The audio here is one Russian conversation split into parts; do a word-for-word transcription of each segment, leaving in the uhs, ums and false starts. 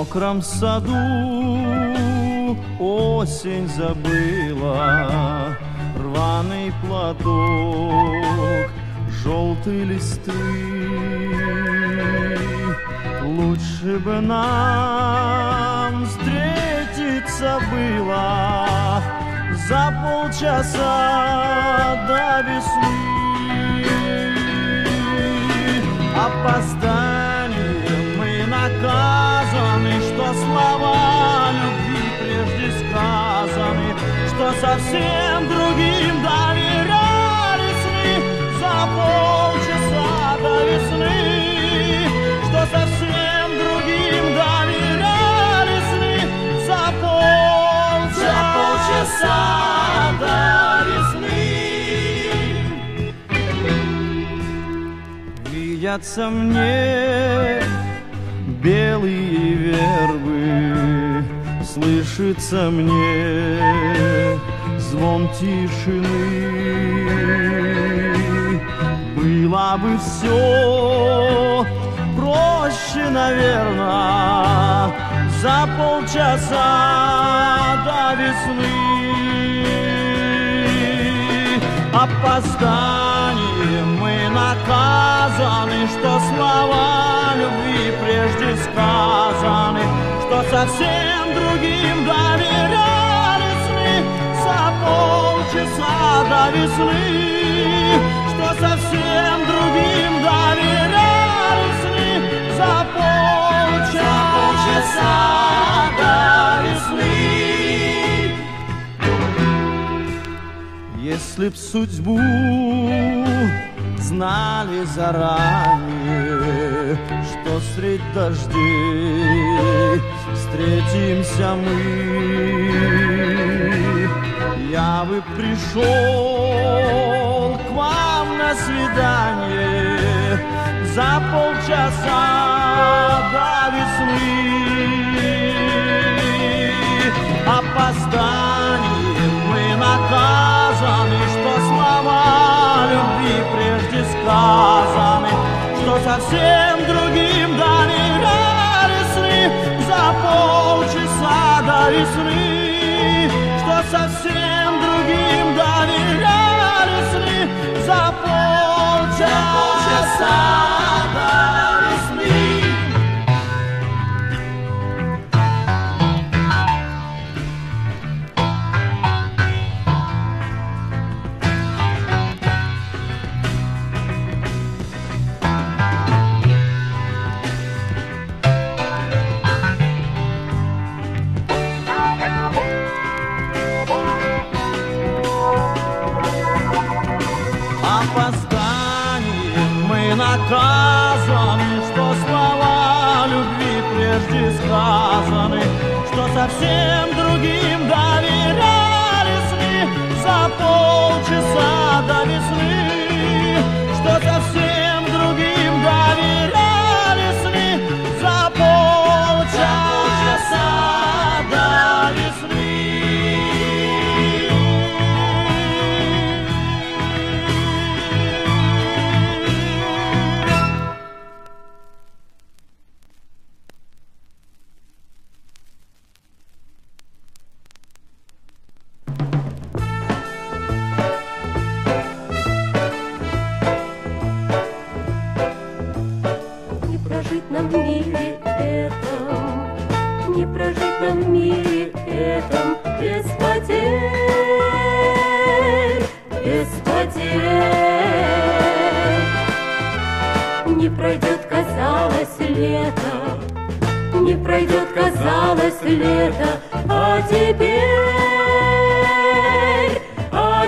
мокром саду осень забыла рваный платок желтой листвы. Лучше бы нам встретиться было за полчаса до весны. Опозданием мы наказаны, что слова любви прежде сказаны, что совсем другим доверяли сны за полчаса до весны, что совсем другим доверяли сны за полчаса, за полчаса до весны. Видятся мне белые вербы, слышится мне звон тишины. Было бы все проще, наверное, за полчаса до весны. Опозданием мы наказаны, что слова любви прежде сказаны, что совсем другим доверяли сны за полчаса до весны, что совсем другим доверяли сны за полчаса до весны. Если б судьбу знали заранее, что средь дождей встретимся мы, я бы пришел к вам на свидание за полчаса до весны. Опозданием мы наказаны, что слова любви прежде сказаны, что совсем другим доверяли сны за полчаса до весны, что совсем другим доверяли сны за полчаса до весны. Опозданием мы наказаны, что слова любви прежде сказаны, что совсем другим доверяли сны за полчаса до весны, что совсем другим доверяли сны за полчаса до весны. Нам в мире этом, не прожить нам в мире этом без потерь, без потерь. Не пройдет, казалось, лето, не пройдет, казалось, лето, а теперь, а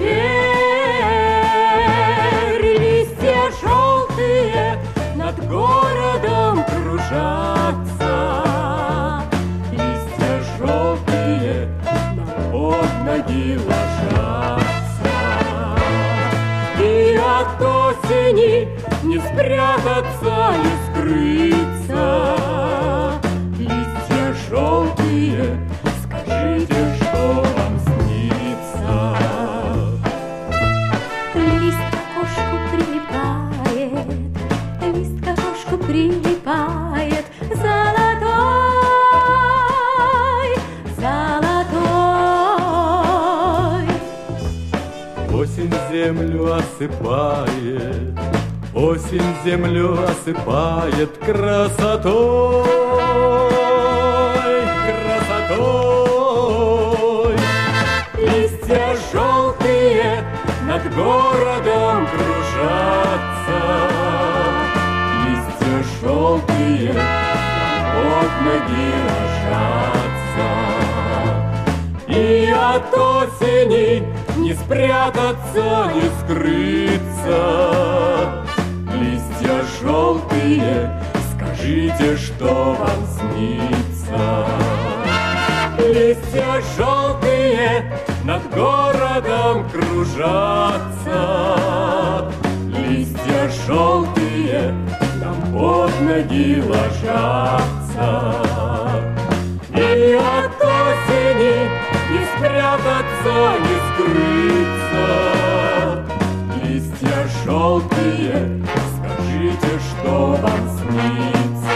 теперь листья желтые над городом кружатся, листья желтые под ноги ложатся, и от осени не спрятаться, не скрыться. Листья желтые, скажите, что вам снится? Лист к окошку прилипает, лист к окошку прилипает, золотой, осыпает, осень землю осыпает красотой, красотой. Листья желтые над городом кружатся, листья желтые под ноги ложатся. И от осени не спрятаться, не скрыться. Листья желтые, скажите, что вам снится. Листья желтые над городом кружатся, листья желтые нам под ноги ложатся. И от осени не спрятаться, не скрыться. Листья желтые, скажите, что вам снится.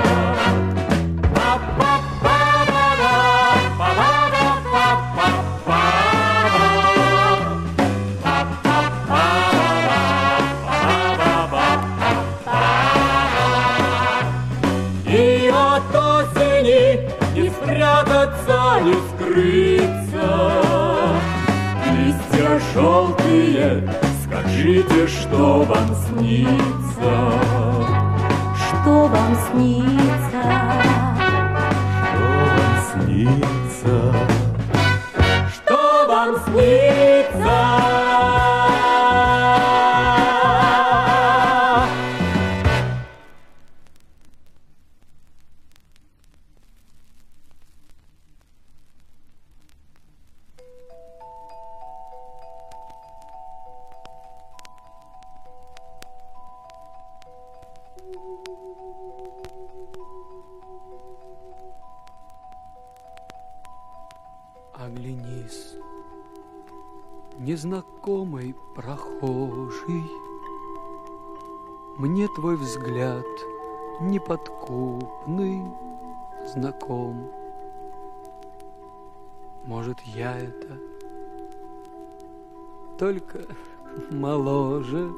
И от осени не спрятаться, не скрыться. Листья желтые, скажите, что вам снится. Что вам снится? Что вам снится? Что вам снится? Оглянись, незнакомый прохожий, мне твой взгляд неподкупный знаком. Может, я это только моложе.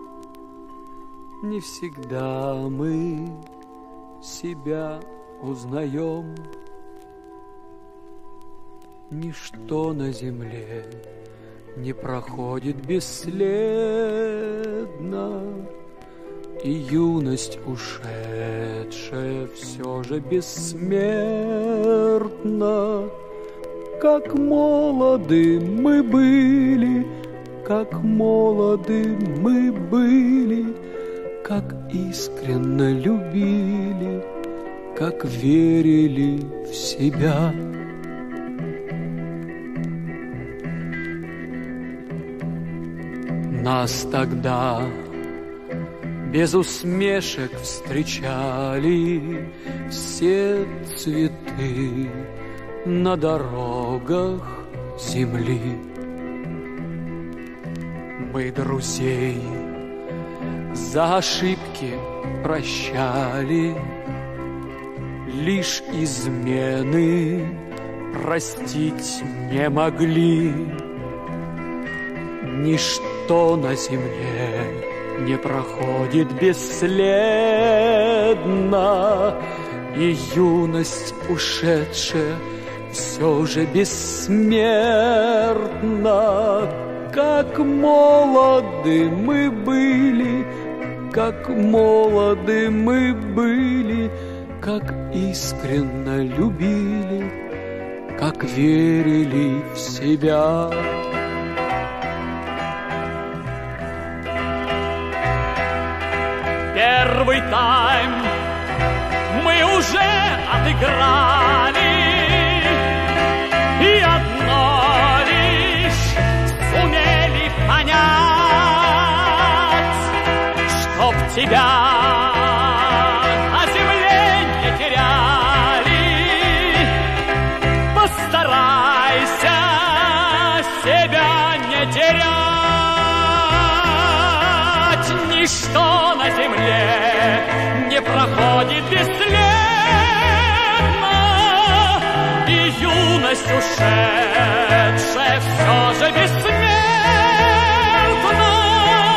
Не всегда мы себя узнаем. Ничто на земле не проходит бесследно, и юность ушедшая все же бессмертна. Как молоды мы были, как молоды мы были, как искренно любили, как верили в себя. Нас тогда без усмешек встречали все цветы на дорогах земли. Мы друзей за ошибки прощали, лишь измены простить не могли. Ничто на земле не проходит бесследно, и юность ушедшая все же бессмертна. Как молоды мы были, как молоды мы были, как искренно любили, как верили в себя. Первый тайм мы уже отыграли, и одно лишь сумели понять, чтоб тебя на земле не теряли. Постарайся себя не терять. Ничто на земле не проходит бесследно, и юность ушедшая все же бессмертна.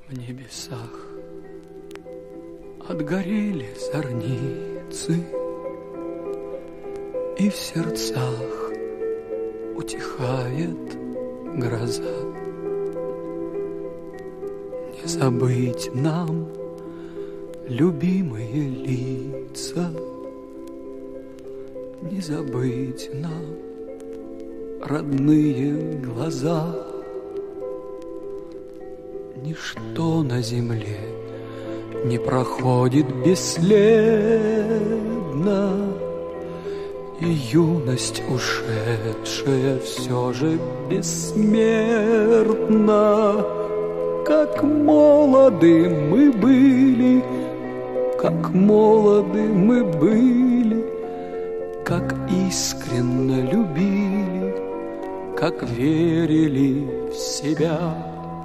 В небесах отгорели зорницы, и в сердцах утихает гроза. Не забыть нам любимые лица, не забыть нам родные глаза. Ничто на земле не проходит бесследно, и юность ушедшая все же бессмертна. Как молоды мы были, как молоды мы были, как искренно любили, как верили в себя.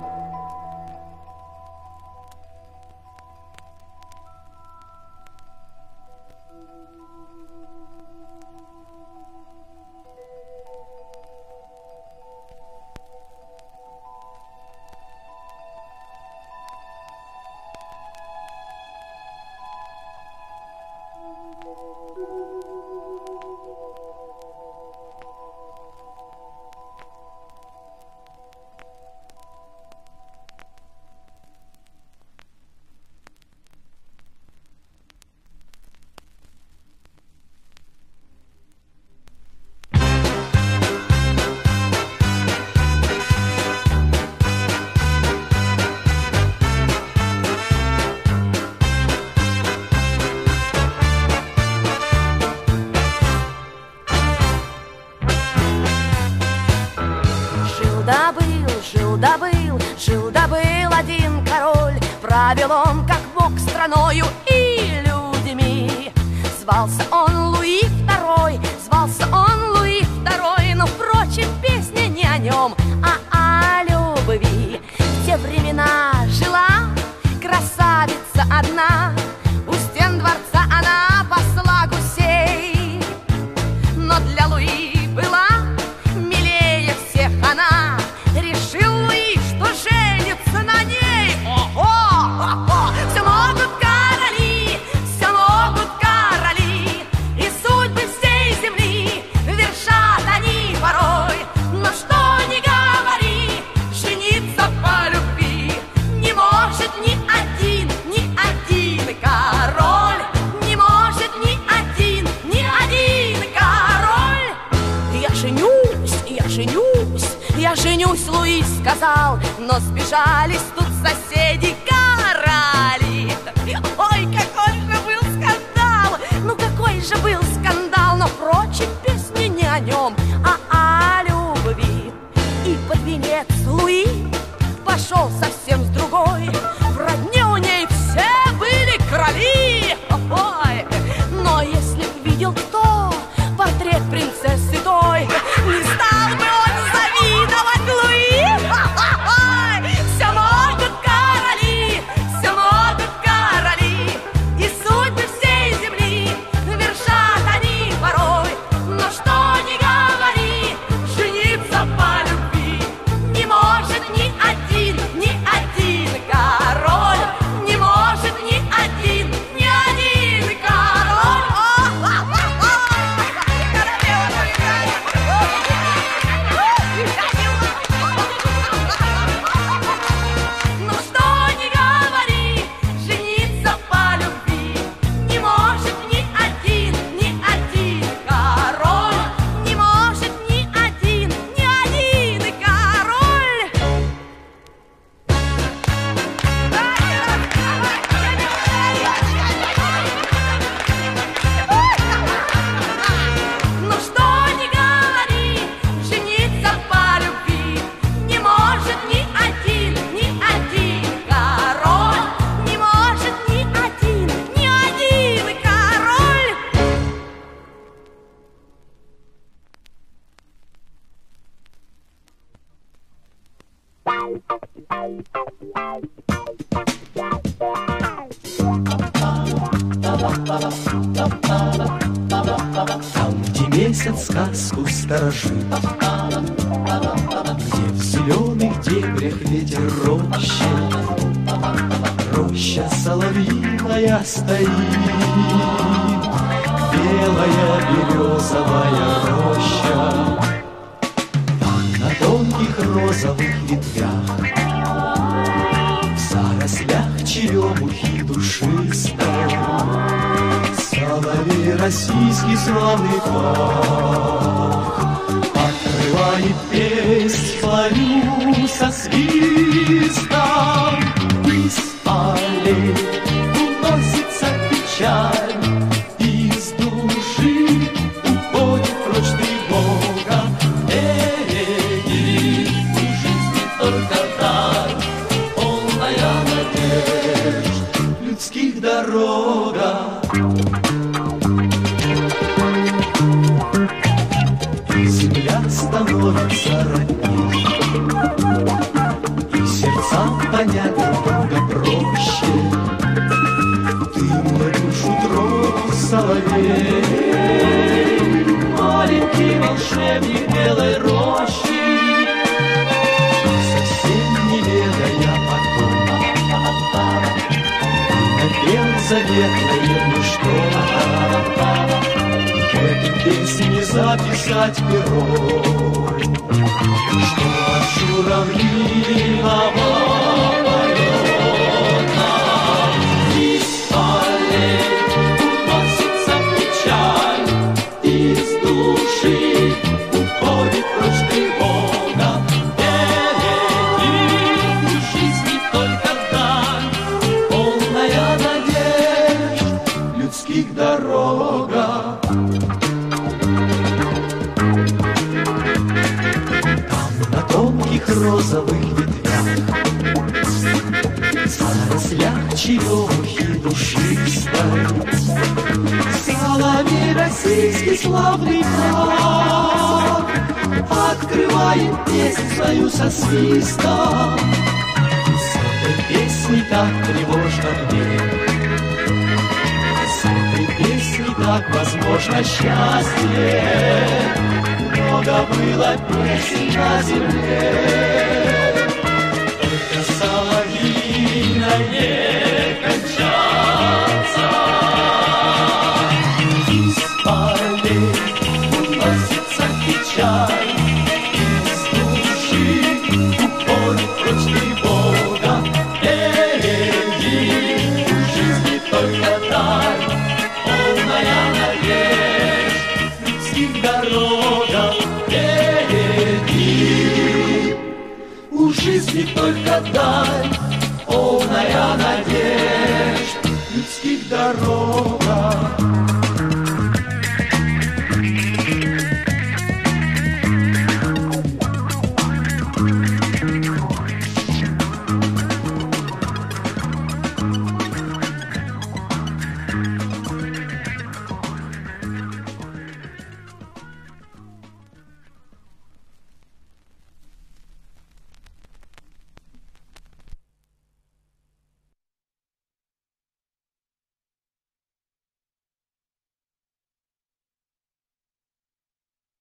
Жил-да-был, жил-да-был один король. Правил он, как мог, страною и людьми. Звался он Луи Второй, звался он Луи Второй. Но, впрочем, песня не о нем, а о любви. В те времена жила красавица одна, у стен дворца она пасла гусей. Но для Луи была милее всех она. Решил Луи, что женится на ней. Ого! Ого! Все могут короли, все могут короли, и судьбы всей земли вершат они порой. Но что ни говори, жениться по любви не может ни один, ни один король. Не может ни один, ни один король. Я женюсь, я женюсь, я женюсь, Луи сказал, но сбежались тут соседи короли. Ой, какой же был скандал, ну какой же был скандал. Но, впрочем, песня не о нем, а о любви. И под венец Луи пошел совсем с другой. В родне у ней все были короли. Ой, но если б видел кто портрет принцессы той, не стал бы он завидовать Луи. Все могут короли, все могут короли, и судьбы всей земли вершат они порой. Но что ни говори, жениться по любви не может ни один, ни один король. Не может ни один, ни один король. Ну что ни говори, жениться по любви не может ни один, ни один король. Не может ни один, ни один король. Ну что ни говори, жениться по любви не может ни один, ни один король. Не может ни один, ни один король. Там, где месяц сказку сторожит, где в зеленых дебрях ветер рощи, стоит белая березовая роща. Там на тонких розовых ветвях, в зарослях черемухи душистой, соловей российский славный пах открывает песнь свою со свистом. Из аллей уносится печаль, из души уходит прочь тревога. Эй, у жизни только даль, полная надежд, людских дорога. Земля становится родней, и сердцам понять много проще. Ты мне душу трогал, соловей, маленький волшебник белой рощи, совсем не ведая о том, напел заветное мне что-то. Эту песню записать пером, что от журавлиного полета из полей уносится печаль, из души уходит прочь тревога. Впереди в жизни только даль, полная надежд, людских дорога. Розовых ветвях, в зарослях черемухи душистой, соловей российский славный пах открывает песнь свою со свистом. С этой песней так тревожно мне, с этой песней так возможно счастье. Много было песен на земле, только соловьиное кончаться. Из полей уносится печаль, из души уходит прочь тревога. Впереди в жизни только даль, полная надежд, людских дорога. У жизни только даль, полная надежд, людских дорога.